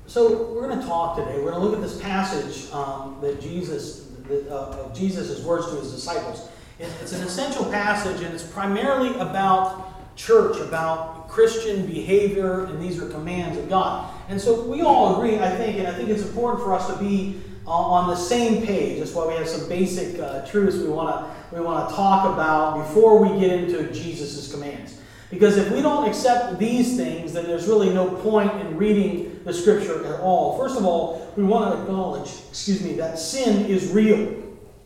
So we're going to talk today. We're going to look at this passage that Jesus' words to his disciples. It's an essential passage, and it's primarily about church, about Christian behavior, and these are commands of God. And so we all agree, I think, and I think it's important for us to be on the same page. That's why we have some basic truths we want to talk about before we get into Jesus' commands. Because if we don't accept these things, then there's really no point in reading the Scripture at all. First of all, we want to acknowledge, that sin is real.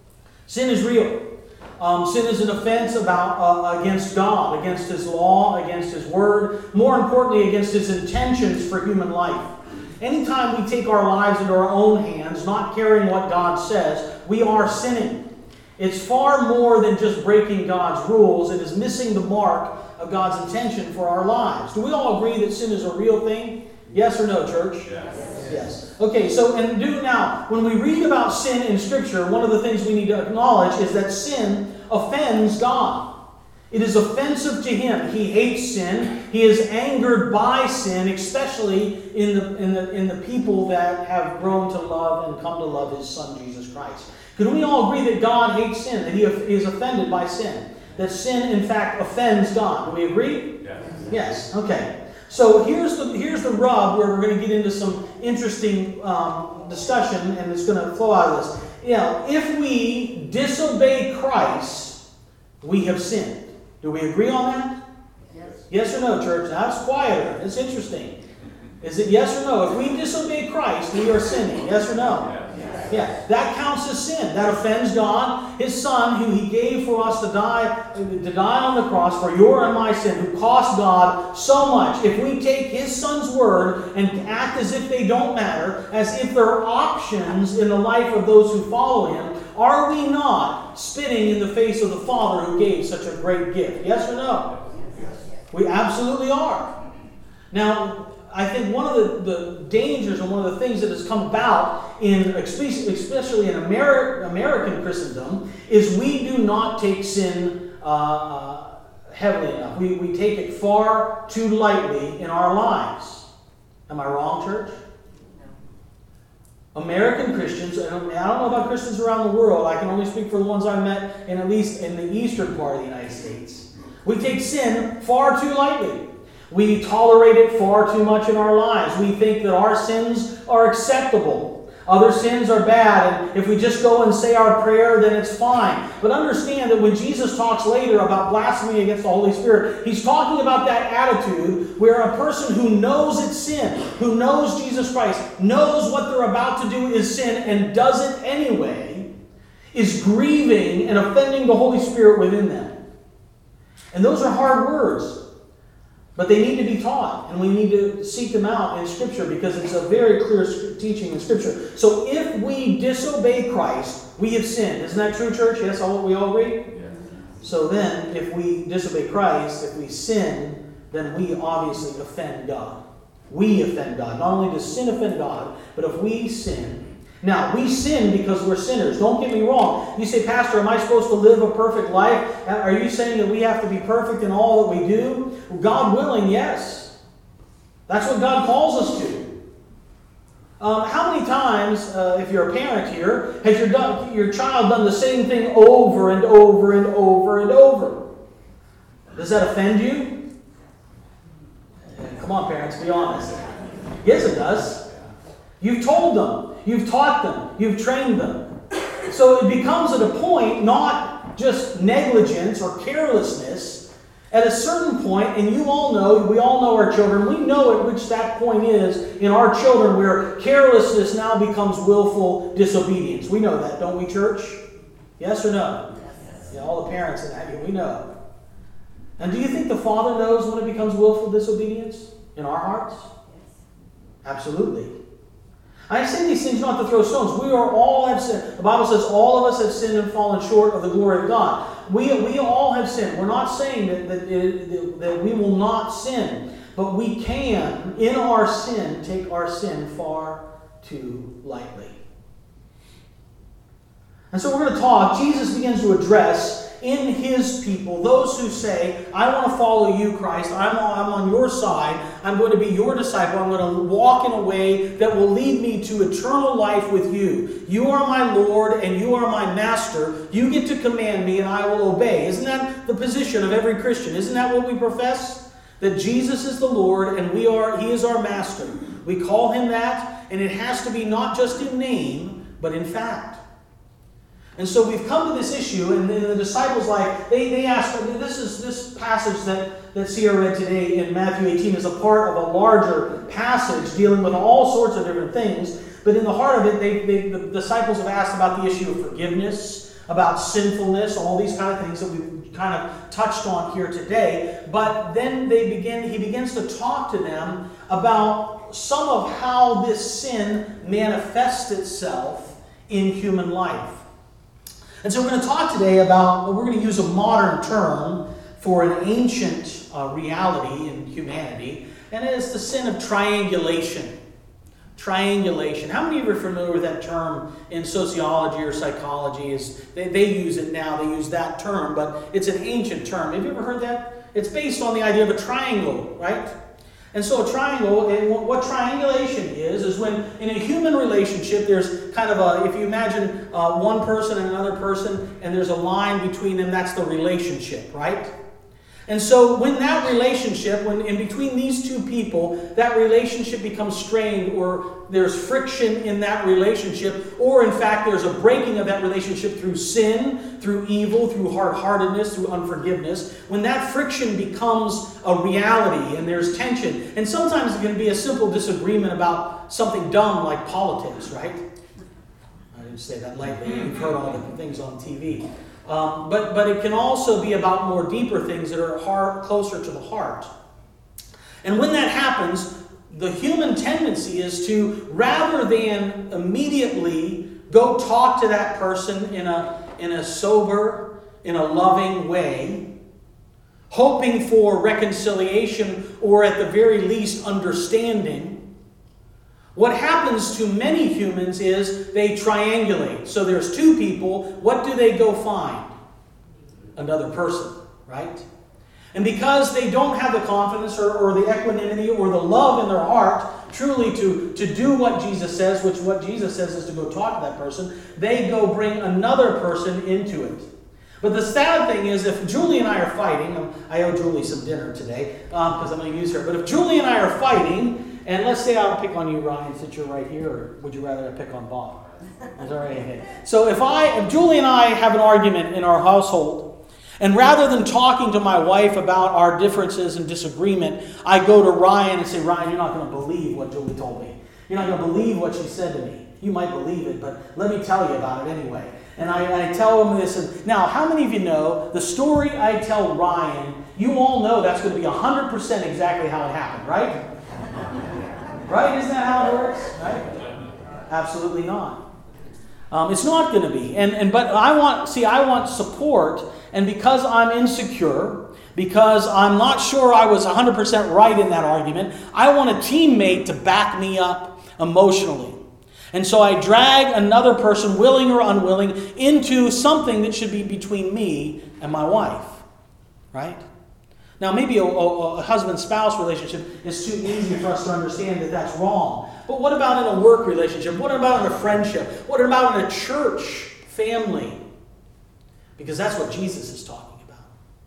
Sin is real. Sin is an offense against God, against His law, against His Word, more importantly, against His intentions for human life. Anytime we take our lives into our own hands, not caring what God says, we are sinning. It's far more than just breaking God's rules. It is missing the mark of God's intention for our lives. Do we all agree that sin is a real thing? Yes or no, church? Yes. Okay, so now, when we read about sin in Scripture, one of the things we need to acknowledge is that sin offends God. It is offensive to Him. He hates sin. He is angered by sin, especially in the people that have grown to love and come to love His Son, Jesus Christ. Can we all agree that God hates sin, that He is offended by sin? That sin, in fact, offends God. Do we agree? Yes. Okay. So here's the rub where we're going to get into some interesting discussion, and it's going to flow out of this. If we disobey Christ, we have sinned. Do we agree on that? Yes or no, church? Now it's quieter. It's interesting. Is it yes or no? If we disobey Christ, we are sinning. Yes or no? Yeah, that counts as sin. That offends God, His Son, who He gave for us to die on the cross for your and my sin, who cost God so much. If we take His Son's word and act as if they don't matter, as if they're options in the life of those who follow Him, are we not spitting in the face of the Father who gave such a great gift? Yes or no? We absolutely are. Now, I think one of the dangers and one of the things that has come about, especially in American Christendom, is we do not take sin heavily enough. We take it far too lightly in our lives. Am I wrong, church? No. American Christians, I don't know about Christians around the world. I can only speak for the ones I've met, at least in the eastern part of the United States. We take sin far too lightly. We tolerate it far too much in our lives. We think that our sins are acceptable. Other sins are bad, and if we just go and say our prayer, then it's fine. But understand that when Jesus talks later about blasphemy against the Holy Spirit, He's talking about that attitude where a person who knows it's sin, who knows Jesus Christ, knows what they're about to do is sin, and does it anyway, is grieving and offending the Holy Spirit within them. And those are hard words. But they need to be taught, and we need to seek them out in Scripture because it's a very clear teaching in Scripture. So if we disobey Christ, we have sinned. Isn't that true, church? Yes, we all agree? Yeah. So then, if we disobey Christ, if we sin, then we obviously offend God. We offend God. Not only does sin offend God, but if we sin. Now, we sin because we're sinners. Don't get me wrong. You say, Pastor, am I supposed to live a perfect life? Are you saying that we have to be perfect in all that we do? God willing, yes. That's what God calls us to. How many times, if you're a parent here, has your child done the same thing over and over and over and over? Does that offend you? Come on, parents, be honest. Yes, it does. You've told them. You've taught them. You've trained them. So it becomes at a point not just negligence or carelessness. At a certain point, and we all know our children, we know at which that point is in our children where carelessness now becomes willful disobedience. We know that, don't we, church? Yes or no? Yes. Yeah, all the parents in that, we know. And do you think the Father knows when it becomes willful disobedience in our hearts? Yes. Absolutely. I say these things not to throw stones. We all have sinned. The Bible says all of us have sinned and fallen short of the glory of God. We all have sinned. We're not saying that we will not sin. But we can, in our sin, take our sin far too lightly. And so we're going to talk. Jesus begins to address in His people, those who say, I want to follow you, Christ, I'm on your side, I'm going to be your disciple, I'm going to walk in a way that will lead me to eternal life with you. You are my Lord and you are my master. You get to command me and I will obey. Isn't that the position of every Christian? Isn't that what we profess? That Jesus is the Lord and He is our master. We call Him that, and it has to be not just in name, but in fact. And so we've come to this issue, and the disciples, they ask, this passage that Sierra read today in Matthew 18 is a part of a larger passage dealing with all sorts of different things. But in the heart of it, the disciples have asked about the issue of forgiveness, about sinfulness, all these kind of things that we've kind of touched on here today. But then he begins to talk to them about some of how this sin manifests itself in human life. And so we're going to talk today about, we're going to use a modern term for an ancient reality in humanity, and it is the sin of triangulation. Triangulation. How many of you are familiar with that term in sociology or psychology? They use it now, they use that term, but it's an ancient term. Have you ever heard that? It's based on the idea of a triangle, right? And so a triangle, what triangulation is when in a human relationship there's kind of if you imagine one person and another person and there's a line between them, that's the relationship, right? And so when that relationship, when in between these two people, that relationship becomes strained, or there's friction in that relationship, or in fact there's a breaking of that relationship through sin, through evil, through hard-heartedness, through unforgiveness, when that friction becomes a reality and there's tension, and sometimes it can be a simple disagreement about something dumb like politics, right? I didn't say that lightly. You've heard all the things on TV. But it can also be about more deeper things that are closer to the heart. And when that happens, the human tendency is to, rather than immediately go talk to that person in a sober, in a loving way, hoping for reconciliation or at the very least understanding, what happens to many humans is they triangulate. So there's two people. What do they go find? Another person, right? And because they don't have the confidence or the equanimity or the love in their heart truly to do what Jesus says, which what Jesus says is to go talk to that person, they go bring another person into it. But the sad thing is, if Julie and I are fighting, I owe Julie some dinner today because I'm going to use her, but if Julie and I are fighting, and let's say I'll pick on you, Ryan, since you're right here, or would you rather I pick on Bob? That's all right. Okay. So if Julie and I have an argument in our household, and rather than talking to my wife about our differences and disagreement, I go to Ryan and say, Ryan, you're not going to believe what Julie told me. You're not going to believe what she said to me. You might believe it, but let me tell you about it anyway. And I tell him this. And now, how many of you know the story I tell Ryan, you all know that's going to be 100% exactly how it happened, right? Right? Isn't that how it works? Right? Absolutely not. It's not going to be. But I want support, and because I'm insecure, because I'm not sure I was 100% right in that argument, I want a teammate to back me up emotionally. And so I drag another person, willing or unwilling, into something that should be between me and my wife. Right? Now, maybe a husband-spouse relationship is too easy for us to understand that that's wrong. But what about in a work relationship? What about in a friendship? What about in a church family? Because that's what Jesus is talking about.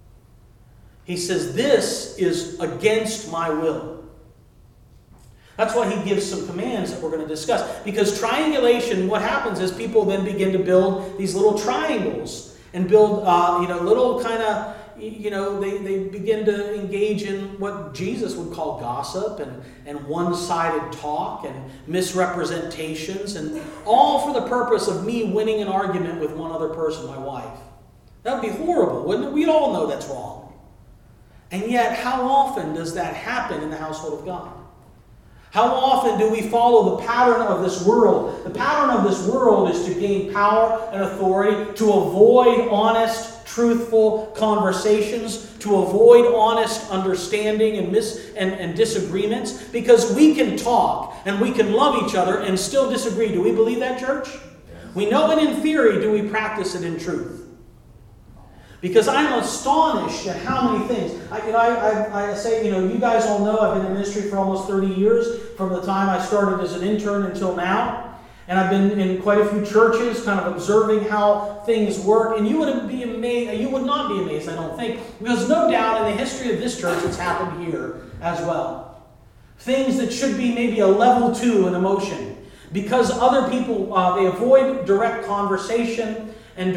He says, this is against my will. That's why he gives some commands that we're going to discuss. Because triangulation, what happens is people then begin to build these little triangles and build little kind of, they begin to engage in what Jesus would call gossip and one-sided talk and misrepresentations, and all for the purpose of me winning an argument with one other person, my wife. That would be horrible, wouldn't it? We'd all know that's wrong. And yet, how often does that happen in the household of God? How often do we follow the pattern of this world? The pattern of this world is to gain power and authority, to avoid honest, truthful conversations, to avoid honest understanding and disagreements, because we can talk and we can love each other and still disagree. Do we believe that, church? We know it in theory. Do we practice it in truth? Because I'm astonished at how many things. I say, you guys all know I've been in ministry for almost 30 years, from the time I started as an intern until now. And I've been in quite a few churches, kind of observing how things work. And you would be amazed. You would not be amazed, I don't think, because no doubt in the history of this church, it's happened here as well. Things that should be maybe a level 2 in emotion, because other people they avoid direct conversation and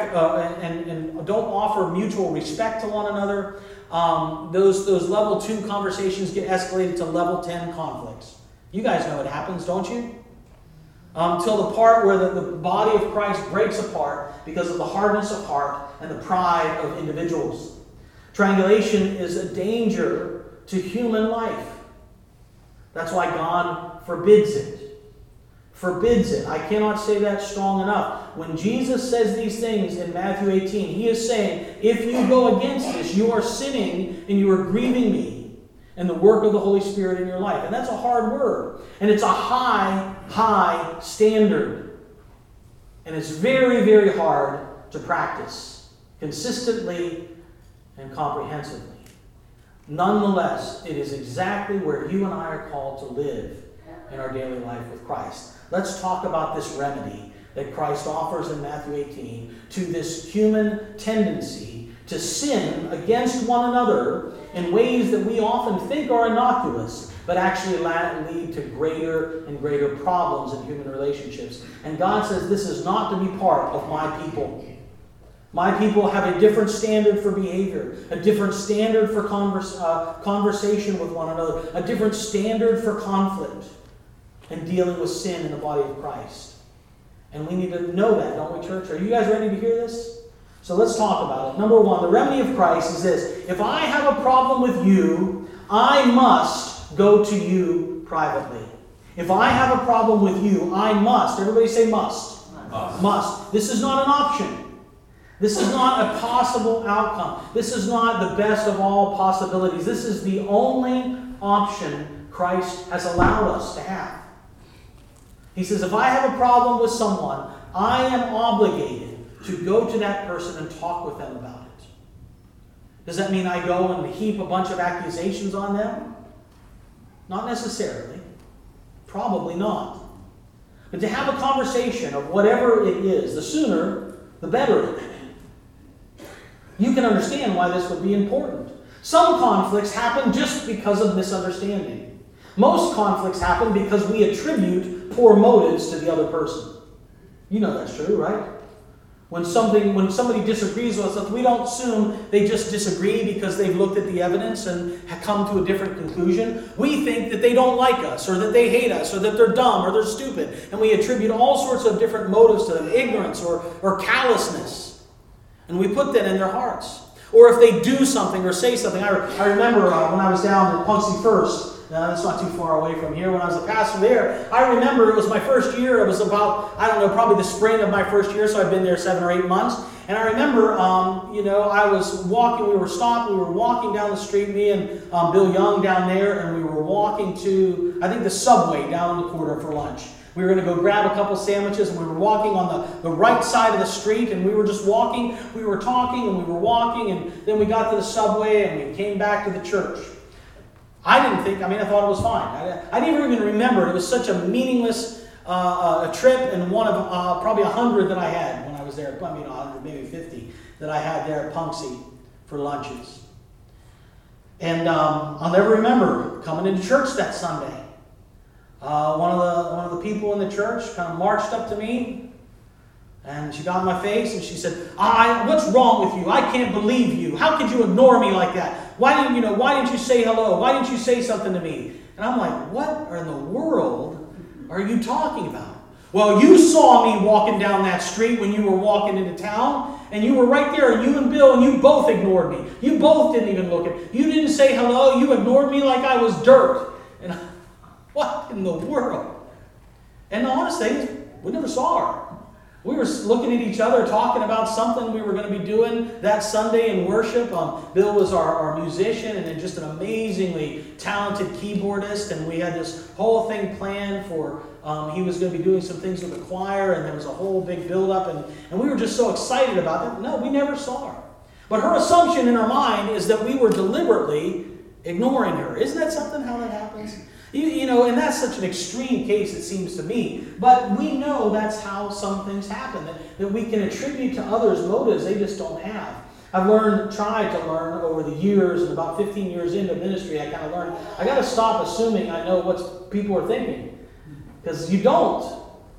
and don't offer mutual respect to one another. Those level 2 conversations get escalated to level 10 conflicts. You guys know it happens, don't you? Till the part where the body of Christ breaks apart because of the hardness of heart and the pride of individuals. Triangulation is a danger to human life. That's why God forbids it. Forbids it. I cannot say that strong enough. When Jesus says these things in Matthew 18, he is saying, if you go against this, you are sinning and you are grieving me and the work of the Holy Spirit in your life. And that's a hard word. And it's a high standard. And it's very, very hard to practice consistently and comprehensively. Nonetheless, it is exactly where you and I are called to live in our daily life with Christ. Let's talk about this remedy that Christ offers in Matthew 18 to this human tendency to sin against one another in ways that we often think are innocuous, but actually lead to greater and greater problems in human relationships. And God says this is not to be part of my people. My people have a different standard for behavior, a different standard for conversation with one another, a different standard for conflict and dealing with sin in the body of Christ. And we need to know that, don't we, church? Are you guys ready to hear this? So let's talk about it. Number 1, the remedy of Christ is this. If I have a problem with you, I must go to you privately. If I have a problem with you, I must. Everybody say must. Must. This is not an option. This is not a possible outcome. This is not the best of all possibilities. This is the only option Christ has allowed us to have. He says, if I have a problem with someone, I am obligated to go to that person and talk with them about it. Does that mean I go and heap a bunch of accusations on them? Not necessarily. Probably not. But to have a conversation of whatever it is, the sooner, the better. You can understand why this would be important. Some conflicts happen just because of misunderstanding. Most conflicts happen because we attribute poor motives to the other person. You know that's true, right? When somebody disagrees with us, we don't assume they just disagree because they've looked at the evidence and have come to a different conclusion. We think that they don't like us, or that they hate us, or that they're dumb, or they're stupid. And we attribute all sorts of different motives to them, ignorance or callousness. And we put that in their hearts. Or if they do something or say something. I remember when I was down at Punxsutawney First. That's not too far away from here. When I was a pastor there, I remember it was my first year. It was about, probably the spring of my first year, so I've been there 7 or 8 months. And I remember, I was walking, we were walking down the street, me and Bill Young down there, and we were walking to, I think, the Subway down in the corner for lunch. We were going to go grab a couple sandwiches, and we were walking on the right side of the street, and we were just walking. We were talking, and we were walking, and then we got to the Subway, and we came back to the church. I thought it was fine. I didn't even remember. It was such a meaningless trip, and one of probably 100 that I had when I was there. 100, maybe 50 that I had there at Punxsutawney for lunches. And I'll never remember coming into church that Sunday. One of the people in the church kind of marched up to me, and she got in my face, and she said, "What's wrong with you? I can't believe you. How could you ignore me like that? Why didn't you say hello? Why didn't you say something to me?" And I'm like, "What in the world are you talking about?" "Well, you saw me walking down that street when you were walking into town, and you were right there, and you and Bill, and you both ignored me. You both didn't even look at me. You didn't say hello. You ignored me like I was dirt." And what in the world? And the honest thing is, we never saw her. We were looking at each other, talking about something we were going to be doing that Sunday in worship. Bill was our musician and just an amazingly talented keyboardist. And we had this whole thing planned for, he was going to be doing some things with the choir. And there was a whole big build-up. And we were just so excited about it. No, we never saw her. But her assumption in her mind is that we were deliberately ignoring her. Isn't that something, how that happens? You know, and that's such an extreme case, it seems to me. But we know that's how some things happen, that we can attribute to others motives they just don't have. I've tried to learn over the years, and about 15 years into ministry, I kind of learned, I got to stop assuming I know what people are thinking. Because you don't.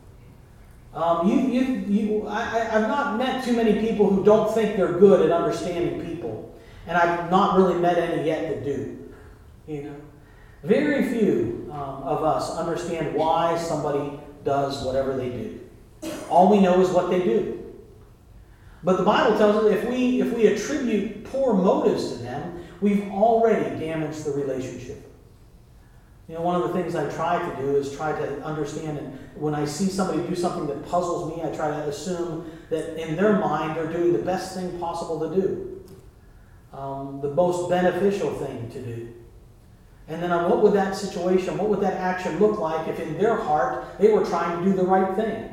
I've not met too many people who don't think they're good at understanding people. And I've not really met any yet that do. You know? Very few of us understand why somebody does whatever they do. All we know is what they do. But the Bible tells us if we attribute poor motives to them, we've already damaged the relationship. You know, one of the things I try to do is try to understand, and when I see somebody do something that puzzles me, I try to assume that in their mind they're doing the best thing possible to do, the most beneficial thing to do. And then what would that situation, what would that action look like if in their heart they were trying to do the right thing?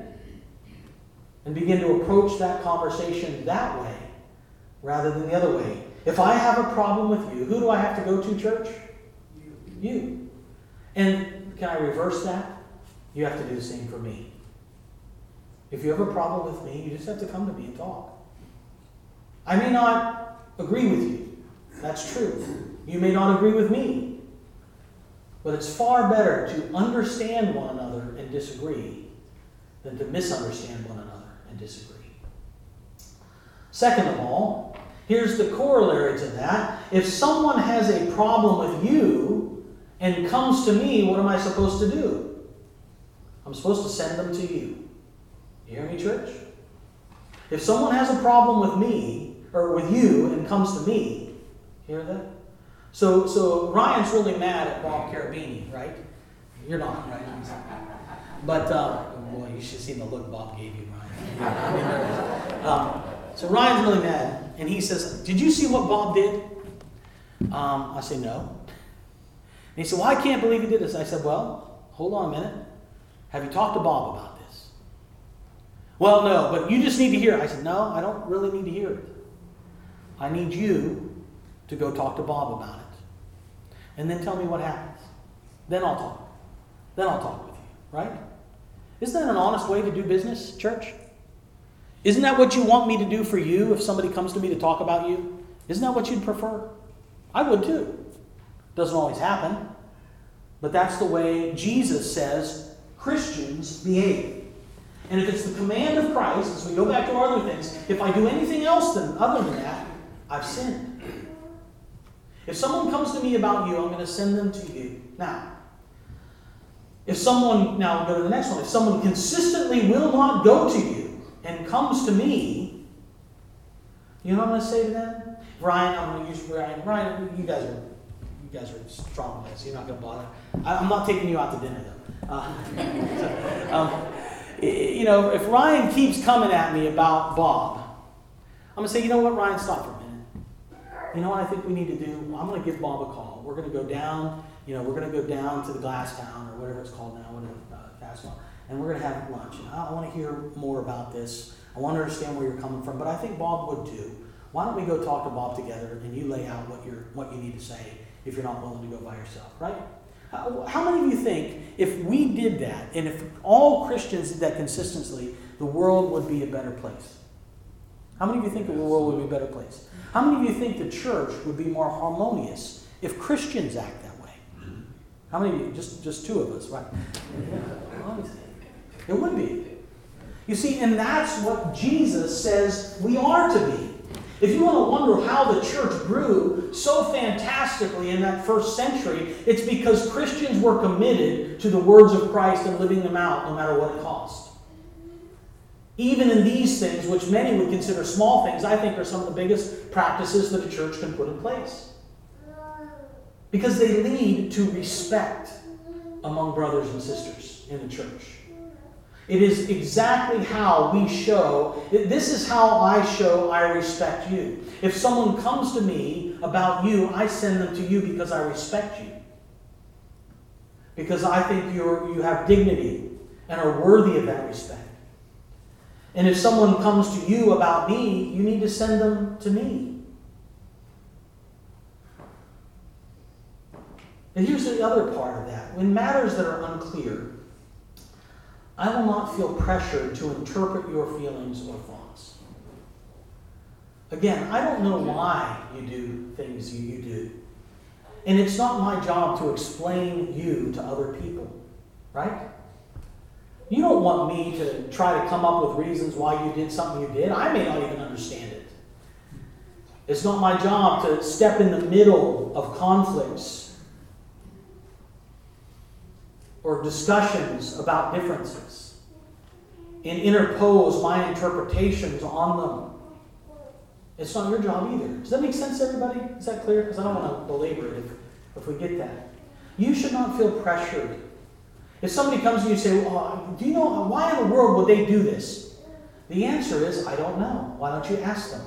And begin to approach that conversation that way rather than the other way. If I have a problem with you, who do I have to go to, church? You. And can I reverse that? You have to do the same for me. If you have a problem with me, you just have to come to me and talk. I may not agree with you. That's true. You may not agree with me. But it's far better to understand one another and disagree than to misunderstand one another and disagree. Second of all, here's the corollary to that. If someone has a problem with you and comes to me, what am I supposed to do? I'm supposed to send them to you. You hear me, church? If someone has a problem with me, or with you, and comes to me, hear that? So Ryan's really mad at Bob Carabini, right? You're not, right? But, boy, you should have seen the look Bob gave you, Ryan. So Ryan's really mad, and he says, "Did you see what Bob did?" I say, "No." And he said, "Well, I can't believe he did this." I said, "Well, hold on a minute. Have you talked to Bob about this?" "Well, no, but you just need to hear it." I said, "No, I don't really need to hear it. I need you to go talk to Bob about it. And then tell me what happens. Then I'll talk. Then I'll talk with you." Right? Isn't that an honest way to do business, church? Isn't that what you want me to do for you if somebody comes to me to talk about you? Isn't that what you'd prefer? I would too. Doesn't always happen. But that's the way Jesus says Christians behave. And if it's the command of Christ, as we go back to our other things, if I do anything else other than that, I've sinned. If someone comes to me about you, I'm going to send them to you. Now we'll go to the next one. If someone consistently will not go to you and comes to me, you know what I'm going to say to them? Ryan, I'm going to use Ryan. Ryan, you guys are strong guys. You're not going to bother. I'm not taking you out to dinner, though. If Ryan keeps coming at me about Bob, I'm going to say, "You know what, Ryan, stop for a minute. You know what I think we need to do? I'm going to give Bob a call. We're going to go down, to the Glass Town or whatever it's called now, and we're going to have lunch. And I want to hear more about this. I want to understand where you're coming from, but I think Bob would too. Why don't we go talk to Bob together and you lay out what you need to say if you're not willing to go by yourself," right? How many of you think if we did that, and if all Christians did that consistently, the world would be a better place? How many of you think the world would be a better place? How many of you think the church would be more harmonious if Christians act that way? How many of you? Just two of us, right? It would be. You see, and that's what Jesus says we are to be. If you want to wonder how the church grew so fantastically in that first century, it's because Christians were committed to the words of Christ and living them out no matter what it cost. Even in these things, which many would consider small things, I think are some of the biggest practices that a church can put in place. Because they lead to respect among brothers and sisters in the church. It is exactly how we show, this is how I show I respect you. If someone comes to me about you, I send them to you because I respect you. Because I think you have dignity and are worthy of that respect. And if someone comes to you about me, you need to send them to me. And here's the other part of that. In matters that are unclear, I will not feel pressured to interpret your feelings or thoughts. Again, I don't know why you do things you do. And it's not my job to explain you to other people, right? You don't want me to try to come up with reasons why you did something you did. I may not even understand it. It's not my job to step in the middle of conflicts or discussions about differences and interpose my interpretations on them. It's not your job either. Does that make sense to everybody? Is that clear? Because I don't want to belabor it if we get that. You should not feel pressured. If somebody comes to you and say, do you know why in the world would they do this? The answer is, I don't know. Why don't you ask them?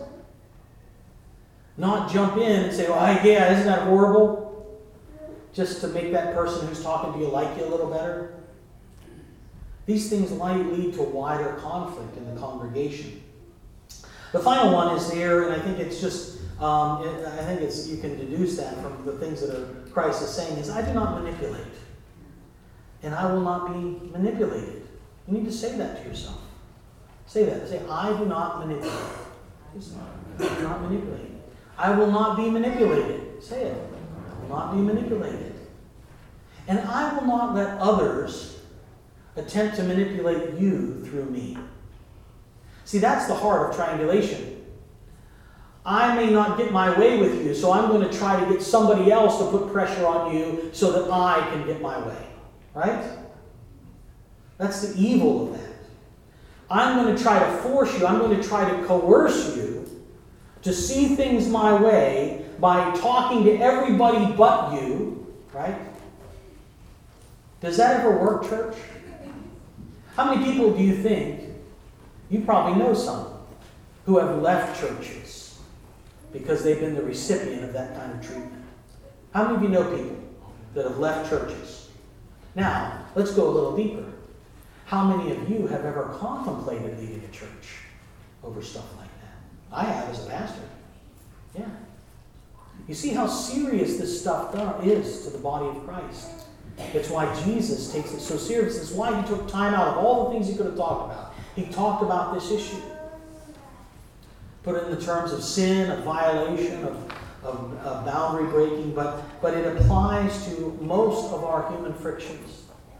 Not jump in and say, yeah, isn't that horrible? Just to make that person who's talking to you like you a little better. These things might lead to wider conflict in the congregation. The final one is there, and I think it's just, you can deduce that from the things that Christ is saying, is I do not manipulate. And I will not be manipulated. You need to say that to yourself. Say that. Say, I do not manipulate. I do not manipulate. I will not be manipulated. Say it. I will not be manipulated. And I will not let others attempt to manipulate you through me. See, that's the heart of triangulation. I may not get my way with you, so I'm going to try to get somebody else to put pressure on you so that I can get my way. Right? That's the evil of that. I'm going to try to force you, I'm going to try to coerce you to see things my way by talking to everybody but you. Right? Does that ever work, church? How many people do you think, you probably know some, who have left churches because they've been the recipient of that kind of treatment? How many of you know people that have left churches? Now, let's go a little deeper. How many of you have ever contemplated leaving a church over stuff like that? I have as a pastor. Yeah. You see how serious this stuff is to the body of Christ. It's why Jesus takes it so serious. It's why he took time out of all the things he could have talked about. He talked about this issue. Put it in the terms of sin, of violation, of boundary breaking, but it applies to most of our human frictions.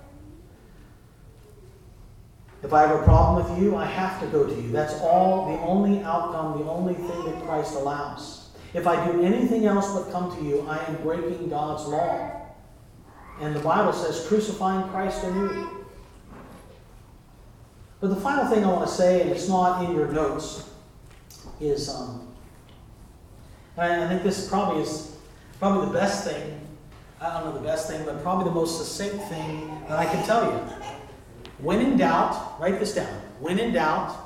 If I have a problem with you, I have to go to you. That's all, the only outcome, the only thing that Christ allows. If I do anything else but come to you, I am breaking God's law. And the Bible says, crucifying Christ anew. But the final thing I want to say, and it's not in your notes, is I think this probably the best thing, I don't know the best thing, but probably the most succinct thing that I can tell you. When in doubt, write this down. When in doubt,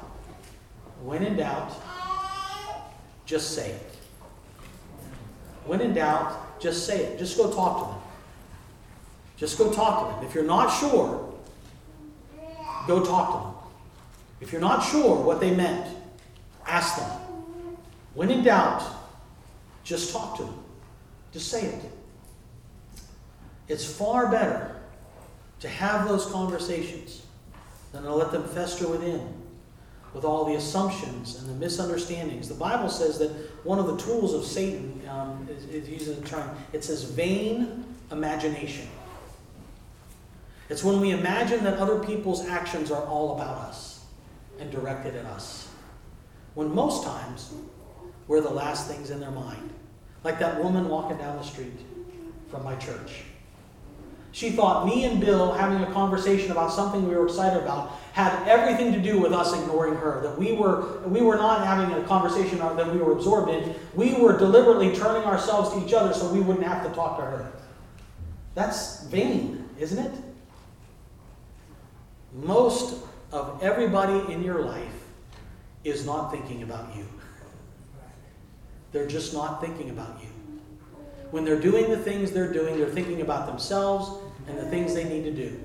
just say it. When in doubt, just say it. Just go talk to them. Just go talk to them. If you're not sure, go talk to them. If you're not sure what they meant, ask them. When in doubt, just talk to them. Just say it. It's far better to have those conversations than to let them fester within with all the assumptions and the misunderstandings. The Bible says that one of the tools of Satan is using the term, it says vain imagination. It's when we imagine that other people's actions are all about us and directed at us. When most times, we're the last things in their mind. Like that woman walking down the street from my church. She thought me and Bill having a conversation about something we were excited about had everything to do with us ignoring her. That we were not having a conversation that we were absorbed in. We were deliberately turning ourselves to each other so we wouldn't have to talk to her. That's vain, isn't it? Most of everybody in your life is not thinking about you. They're just not thinking about you. When they're doing the things they're doing, they're thinking about themselves and the things they need to do.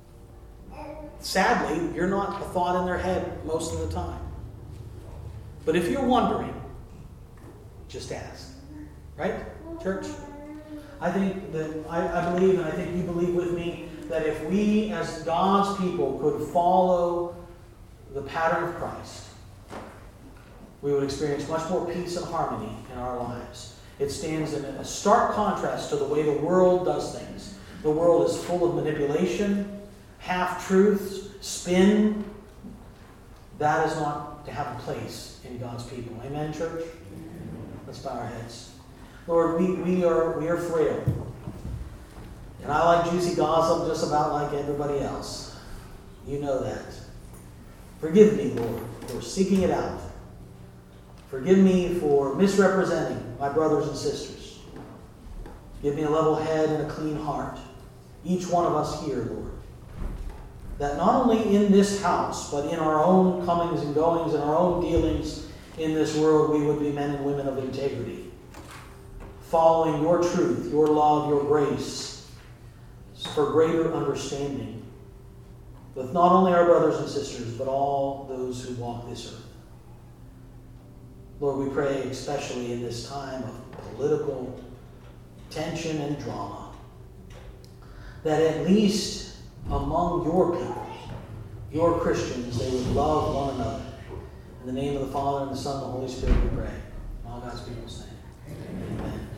Sadly, you're not a thought in their head most of the time. But if you're wondering, just ask. Right, church? I think that I believe, and I think you believe with me, that if we as God's people could follow the pattern of Christ, we would experience much more peace and harmony in our lives. It stands in a stark contrast to the way the world does things. The world is full of manipulation, half-truths, spin. That is not to have a place in God's people. Amen, church? Let's bow our heads. Lord, we are frail. And I like juicy gossip just about like everybody else. You know that. Forgive me, Lord, for seeking it out. Forgive me for misrepresenting my brothers and sisters. Give me a level head and a clean heart. Each one of us here, Lord. That not only in this house, but in our own comings and goings and our own dealings in this world, we would be men and women of integrity. Following your truth, your love, your grace, for greater understanding with not only our brothers and sisters, but all those who walk this earth. Lord, we pray especially in this time of political tension and drama, that at least among your people, your Christians, they would love one another. In the name of the Father, and the Son, and the Holy Spirit, we pray. In all God's people say.